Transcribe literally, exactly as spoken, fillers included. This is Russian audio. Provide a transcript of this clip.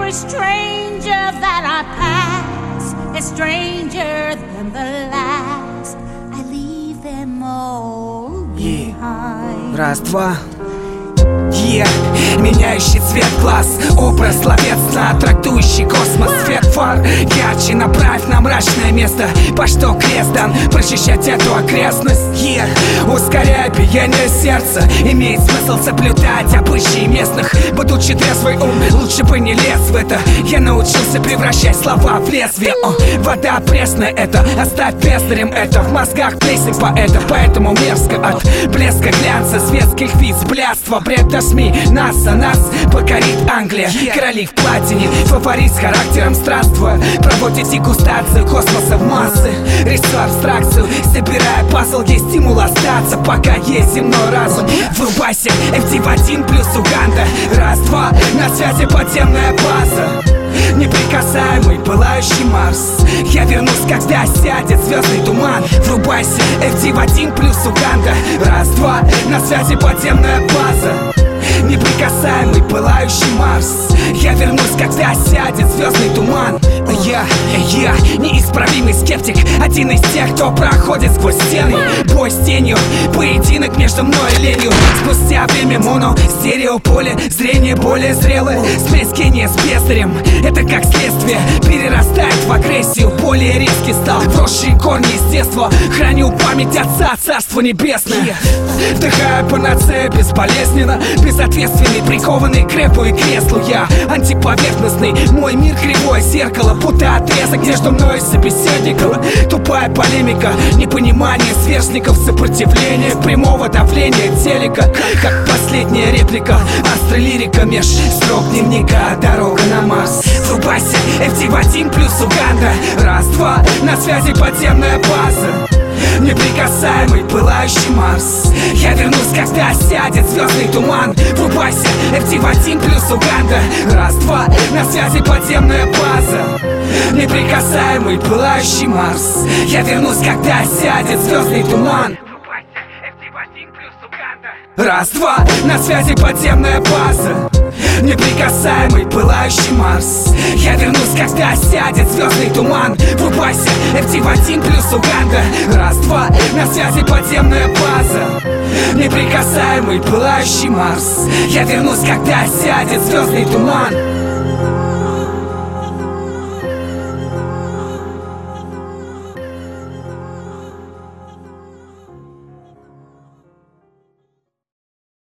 Every stranger that I pass is stranger than the last. I leave them all behind. Раз, два. Yeah. Меняющий цвет глаз, образ словесно трактующий космос. Свет фар ярче направь на мрачное место, по что крест дан прочищать эту окрестность. Yeah. Ускоряя биение сердца, имеет смысл соблюдать обычаи местных. Будучи трезвый ум, лучше бы не лез в это. Я научился превращать слова в лезвие. О, вода пресная это, оставь песарем это. В мозгах плесень поэта, поэтому мерзко от блеска глянца светских виц, блядства, бреда СМИ. Нас, а нас покорит Англия. Короли в платине, фаворит с характером странствуя. Проводит дегустацию космоса в массы. Рисую абстракцию, собирая пазл. Есть стимул остаться, пока есть земной разум. Врубайся, эф ди в один плюс Уганда. Раз, два, на связи подземная база. Неприкасаемый, пылающий Марс. Я вернусь, когда сядет звездный туман. Врубайся, эф ди в один плюс Уганда. Раз, два, на связи подземная база. Неприкасаемый, пылающий Марс. Я вернусь, когда сядет звездный туман. Я, я, неисправимый скептик. Один из тех, кто проходит сквозь стены. Бой с тенью, поединок между мной и ленью. Спустя время моно, стерео поле. Зрение более зрелое, смесь гения с песарем. Это как следствие перерастает в агрессию. Более резкий стал вросшие корни из детства. Храню память отца, царство небесное. Вдыхаю панацею безболезненно, безответственный, прикованный к рэпу и креслу. Я антиповерхностный, мой мир кривое зеркало, будто отрезок между мной и собеседником. Тупая полемика, непонимание сверстников, сопротивление прямого давления телека. Как последняя реплика, астролирика меж строк дневника. Дорога на Марс. Врубайся, эф ди в один плюс Уганда. Раз, два, на связи подземная база. Неприкасаемый, пылающий Марс. Я вернусь, когда сядет звездный туман. Врубайся, эф ди в один плюс Уганда. Раз, два, на связи подземная база. Неприкасаемый, пылающий Марс. Я вернусь, когда сядет звездный туман. Раз, два, на связи подземная база. Неприкасаемый, пылающий Марс. Я вернусь, когда сядет звездный туман. Врубайся, эф ди в один плюс Уганда. Раз, два, на связи подземная база. Неприкасаемый, пылающий Марс. Я вернусь, когда сядет звездный туман.